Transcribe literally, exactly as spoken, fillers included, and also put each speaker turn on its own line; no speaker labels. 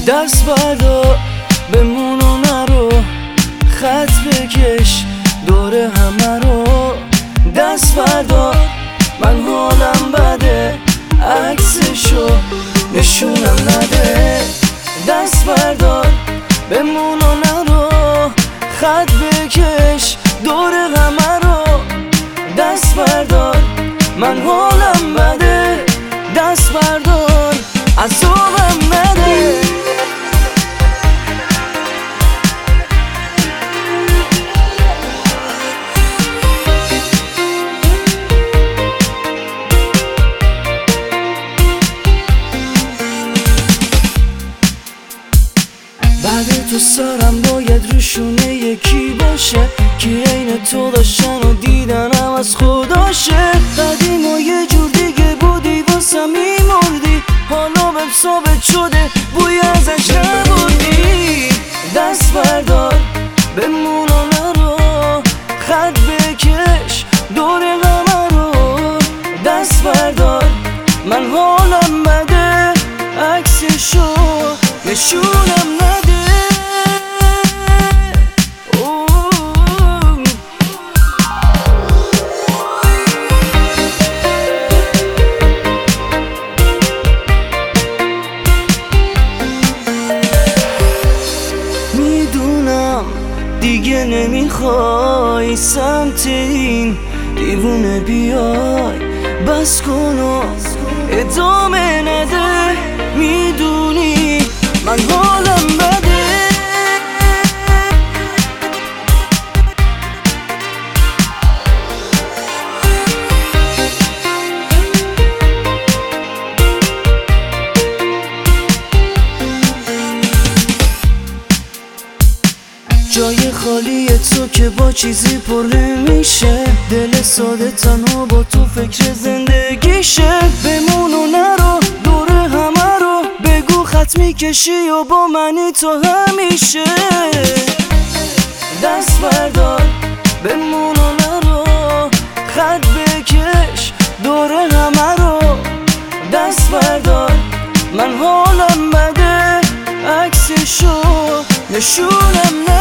دست بردار بمون و نرو، خط بکش دور همه رو. دست بردار من حالم بده، عکسشو نشونم نده. دست بردار بمون و نرو، خط بکش دور همه رو. دست بردار من حالم بده، دست بردار عذابم نده. بعد تو سرم باید روشونه یکی باشه که عین تو داشتن و دیدنم از خداشه. قدیم و یه جور دیگه بودی واسه میمردی، حالا بهم ثابت شده بوی ازش نبودی. دست بردار بمون و نرو، خط بکش دور همه رو. دست بردار من حالم بده، عکسشو نشونم نده. میدونم دیگه نمیخوای سمت این دیوونه بیای، بس کن و ادامه نده. میدونی من حالم بده. جای خالی تو که با چیزی پر نمیشه، دل ساده تنها با تو فکر زندگیشه. بمون و نرو دور همه رو، بگو خط میکشی و با منی تو همیشه. دست بردار بمون و نرو، خط بکش دور همه رو. دست بردار من حالم بده، عکسشو نشونم